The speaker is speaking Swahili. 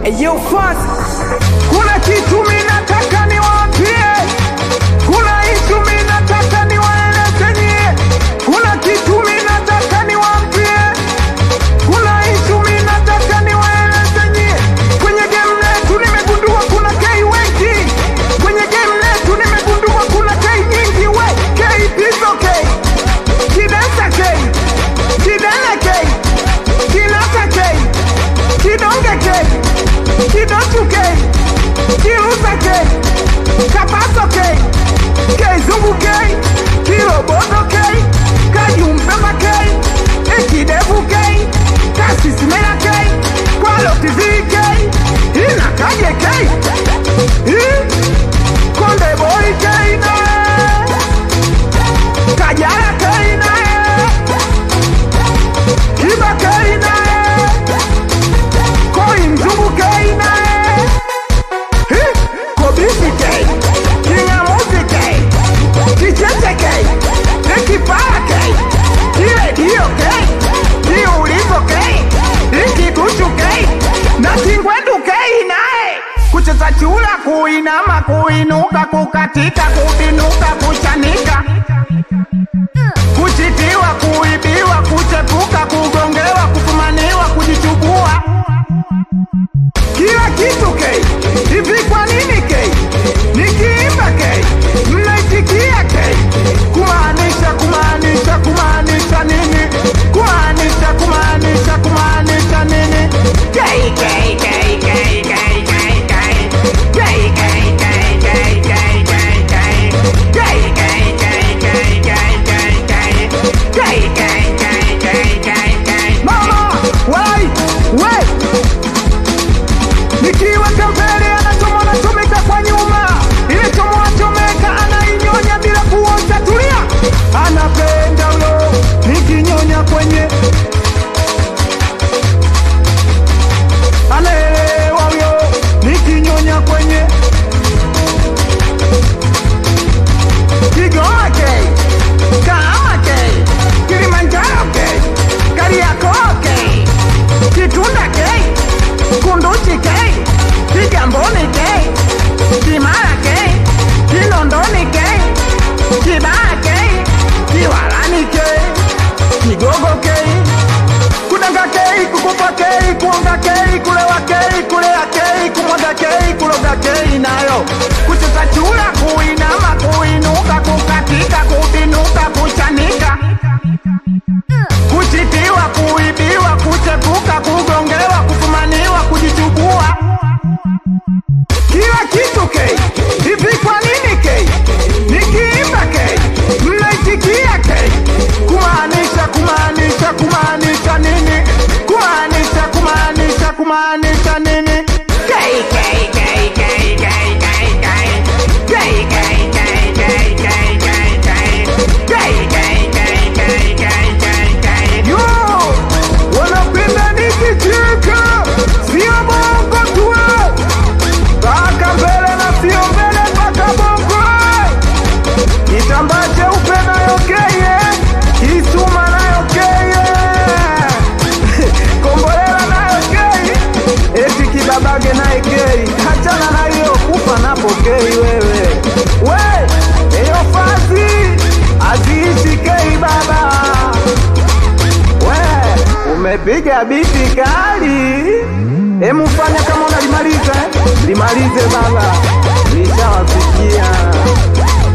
Yo fast, kuna kitu mimi nataka niwaambie, kuna kitu mimi nataka niwaeleze nyie, kuna kitu mimi nataka niwaambie, kuna kitu mimi nataka niwaeleze nyie. Kwenye game letu nimegundua kuna K wengi, kwenye game letu nimegundua kuna K nyingi we. K pizo K, Kidansa K, Kidana K, Kinata K, Kidonge K, Kidochu K, Kirusa K, Kapaso K, Kizungu K, Kiroboto K, Kajumpepa K, Ekidevu K, Kasisimena K, Kwalo TV K, Inakaje K, Konde Boy K na Kajara K na Kiba K na Koi Mzungu K na Kobisi K, Kingamuzi K, Kicheche K, Ekipara K, Kiredio K, Kiulizo K, Ikikuchu K, na Kingwendu K nae. Kucheza chula, kuinama, kuinuka, kukatika, kubinuka, kuchanika, kuchitiwa, kuibiwa, kuchepuka, kugongewa, kufumaniwa, kujichubua, kila kitu K. Hivi kwa nini K? Nikiimba K, mnaitikia K. Kumaanisha, kumaanisha, kumaanisha nini? Kumaanisha, kumaanisha, kumaanisha nini? K, K, K, K, K, K, K. K, K, K, K, K, K, K. K, K, K, K, K, K, K. K, K, K, K, K, K. Mama, wait, wait. Nikiwa kampere anachoma anachomeka kwa nyuma, ile chomo anachomeka anainyonya bila kuonja. Tulia, anapenda ulo nikinyonya kwenye, anaelewa ulo nikinyonya kwenye Kigoma K, Kahama K, Kilimanjaro K, Kariakoo K, Kitunda K, Kunduchi K, Kigamboni K, Kimara K, Kinondoni K, Kibaha K, Kiwalani K, Kigogo K, Kudanga K, Kukupa K, Kuonga K, Kulewa K, Kulea K, Kumoga K, Kuloga K nayo. Kucheza chula, kuinama, kuinuka, kukatika, kubinuka, kuchanika, kuchitiwa, kuibiwa, kuchepuka, kugongewa, kufumaniwa, kujichubua, kila kitu K. Hivi kwa nini K? Nikiimba K, mnaitikia K. Kumaanisha, kumaanisha, kumaanisha nini? Kumaanisha, kumaanisha, kumaanisha nini? K, K, K, K, K, K, K. K, K, K, K, K, K, K. K, K, K, K, K, K, K. Yo, wanapenda nikicheka, sio bongo tu. Baka mbele na sio mbele baka bongo. Kitambaa cheupe nayo keye, Kisuma nayo keye, Kombolela nayo keye, eti Kibabage nayo keye. Hachana na hiyo, kufa napo keye wewe. We, eyo fasi aziishi keye baba. We, umepiga biti kali, emu fanya kama unalimaliza, limalize baba, nishawafikia.